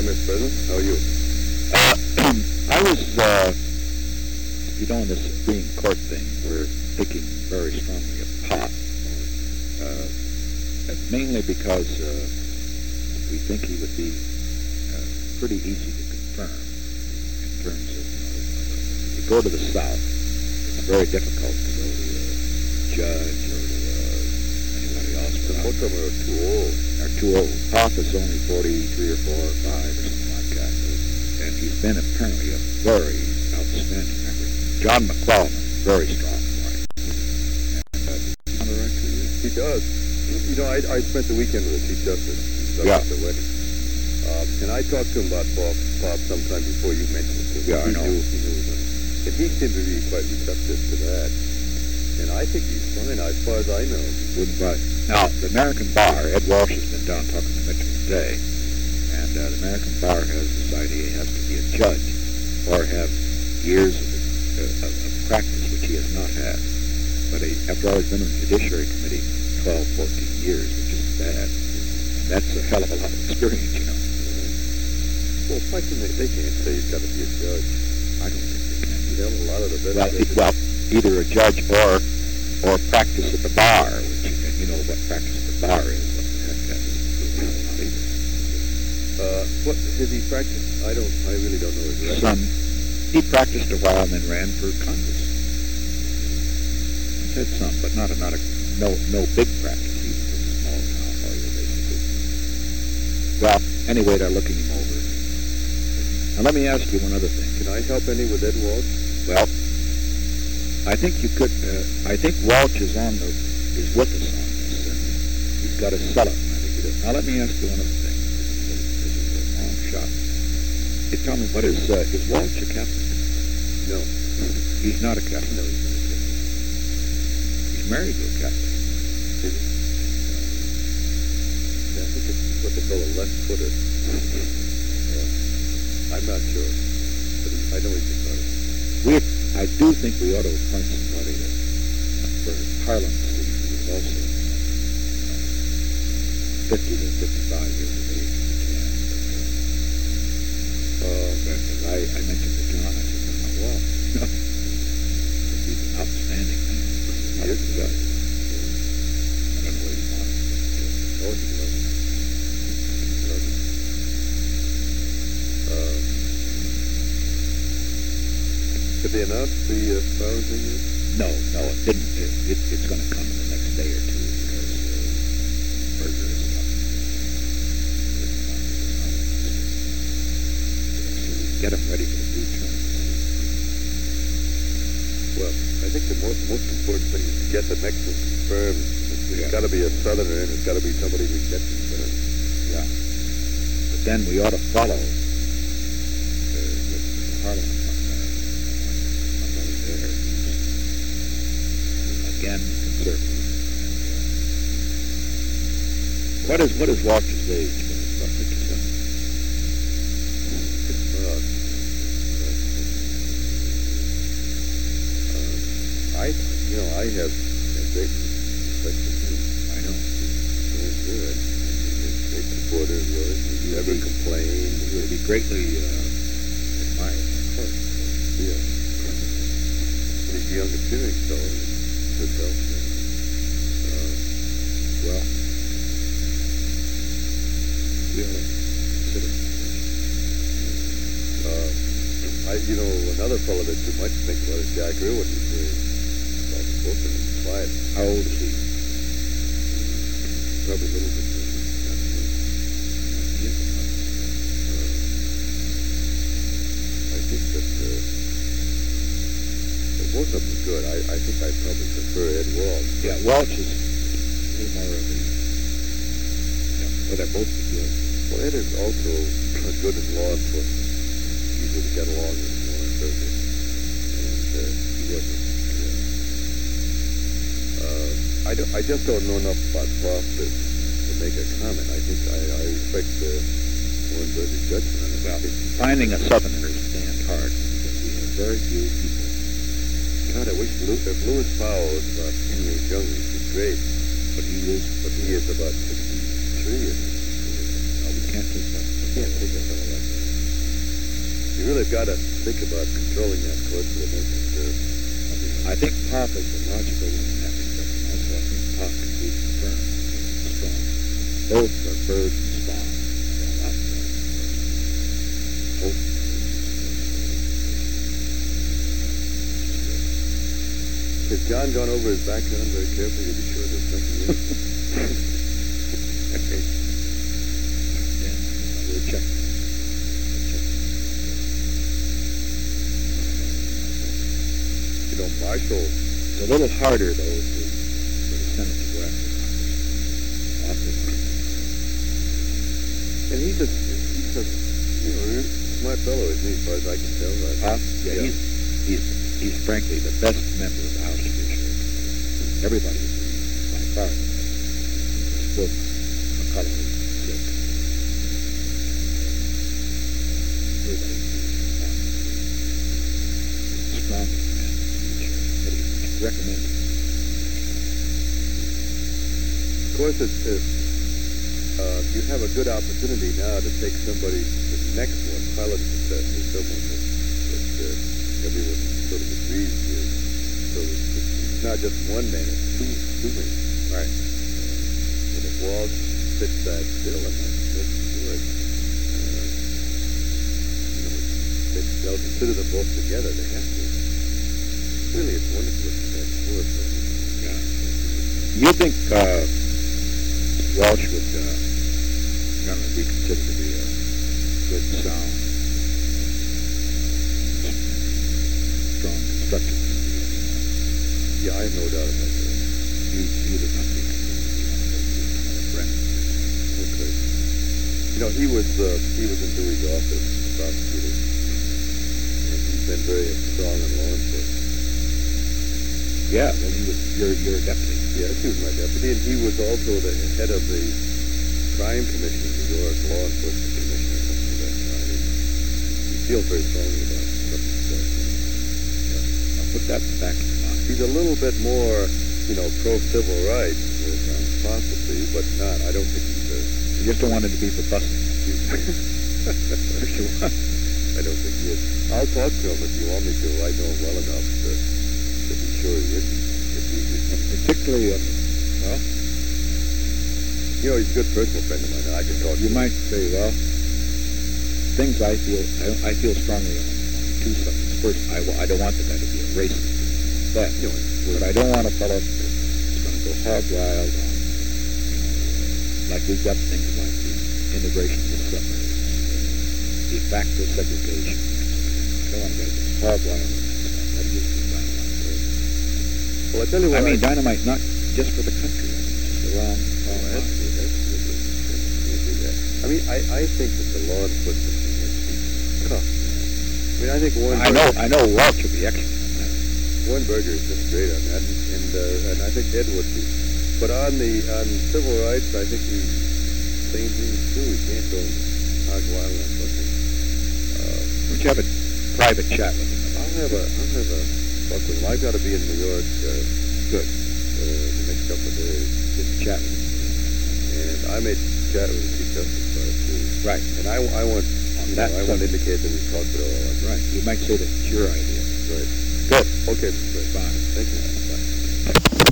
Mr. President. How are you? I was, in this Supreme Court thing, we're thinking very strongly of pot, mainly because we think he would be pretty easy to confirm in terms of, if you go to the South, it's very difficult to go to a judge or to anybody else. Most of them are too old. Are too old. Pop is only 43 or 4 or 5 or something like that. And he's been apparently a very outstanding member. John McClellan, very strong wife. And he does. I spent the weekend with the Chief Justice. At the wedding. And I talked to him about Pop sometime before you mentioned it to him. Yeah, I know. He knew him. And he seemed to be quite receptive to that. And I think he's fine, as far as I know. But now, the American Bar, Ed Walsh has been down talking to Mitchell today, and the American Bar has decided he has to be a judge or have years of practice, which he has not had. But after all, he's been in the Judiciary Committee 12, 14 years, which is bad. And that's a hell of a lot of experience, Well, why can they can't say he's got to be a judge. I don't think they can. You know, a lot of the best well, either a judge or practice at the bar, which, and you know what practice at the bar is, what the heck that is. Not either. What has he practiced? I really don't know his record. He practiced a while and then ran for Congress. He said some, but no big practice. He was a small town lawyer, basically. Well, anyway, they're looking him over. Now let me ask you one other thing. Can I help any with Ed Walsh? Well, I think you could. I think Walsh is with us on this, and he's got to sell it. I think he does. Now let me ask you one other thing. This is a long shot. You tell me, what is Walsh a Catholic? No, he's not a Catholic. No, he's not a Catholic. He's married to a Catholic. Is he? Yeah, I think it's what they call a left-footer. I'm not sure, but I know he's a Catholic. I do think we ought to appoint somebody for Harlan Street who is also 50 to 55 years of age. I mentioned to John, I said, well, he's an outstanding man. He is a judge. I don't know what he wants. Oh, he's lovely. He's lovely. Did they announce the Flowers thing yet? No, it didn't. It's going to come in the next day or two because Berger is not. So we can get him ready for the new term. Well, I think the most important thing is to get the next one confirmed. It's got to be a Southerner, and it's got to be somebody we get confirmed. Yeah. But then we ought to follow with Harlan. Again, conservative. What is Walsh's age? About 57. I have great respect for him. I know. He's very good. He's a great supporter of yours. He never complained. He would be greatly admired in the court. Yeah. He's young and feeling so. Good health. Well, we ought to consider another fellow that you might think about is Jack Irwin. He's very spoken and quiet. How old is he? Probably a little bit. I think that both of them are good. I think I'd probably prefer Ed Walsh. Yeah, Walsh is a little more of a... Well, they're both good. Well, Ed is also good in law enforcement. Easy to get along with Warren Berger. And he wasn't... I just don't know enough about Prof to make a comment. I think I respect Warren Berger's judgment on it. Well, finding a Southerner is damn hard because we have very few people. God, I wish if Louis Powell was about 10 years younger, he'd be great. But he is about 63. You can't take that. You can't take a fellow like that. You really got to think about controlling that course to make it. I think Pop is a logical one in that respect, and also I think Pop can be firm and strong. Both Bird and Spawn are a lot more. Hope. Has John gone over his background very carefully to be sure there's nothing in it? Yeah, we'll check. You know, Marshall. It's a little harder, though, for the Senate to go after Congress. Awfully hard. And he's a smart fellow, isn't he, as far as I can tell. Yeah. He's frankly the best member of the House Judiciary Committee. Everybody agrees, by far the best. His book, McCullough, Sick. Everybody agrees. The strongest man in the Judiciary Committee. Recommend it. Of course, you have a good opportunity now to take somebody, the next one, pilot successor, someone that everyone sort of agrees with. So it's not just one man, it's two men. Right. And if Walsh fits that bill, and that's good. They'll consider them both together. They have to. Really, it's wonderful that that's work. Yeah. You think Walsh would generally be considered to be a good, sound, strong constructive? Yeah, I have no doubt about that. He would not be considered to be one of the friends. Okay. You know, he was in Dewey's office, prosecutor, and he's been very strong in law enforcement. Yeah, well, he was your deputy. Yes, he was my deputy, and he was also the head of the Crime Commission in New York, Law Enforcement Commission, or something of that kind. He feels very strongly about something like that. Yeah. I'll put that back in mind. He's a little bit more, pro-civil rights, possibly, but not. I don't think he's You just don't want him to be for busing. I don't think he is. I'll talk to him if you want me to. I know him well enough to be sure he isn't. Particularly, he's a good personal friend of mine. I can talk to you him. might say, well, things I feel strongly on two subjects. First, I don't want the guy to be a racist. But I don't want a fellow who's going to go hog wild on, like we've got things like the integration of the suburbs, de facto segregation. I don't want a guy to go hog wild on that stuff. That gives me dynamite. Well, I tell you what. I mean, dynamite not just for the country. I mean, just around. Absolutely. Do that. I mean, I think that the law enforcement thing has to be tough. I mean, I think I know Walsh will be excellent on that. Warrenberger is just great on that, and I think Ed would be. But on civil rights, I think he's same thing too. He can't go hog wild on something. Would you have a private chat with him? I'll have a talk with him. I've got to be in New York. Good. The next couple of days. Just chat with him. And I may chat with the Chief Justice about it too. Right. And I want I want to indicate that we've talked it all. Right. You might say that it's your idea. Right. Good. Okay, Mr. Fine. Thank you.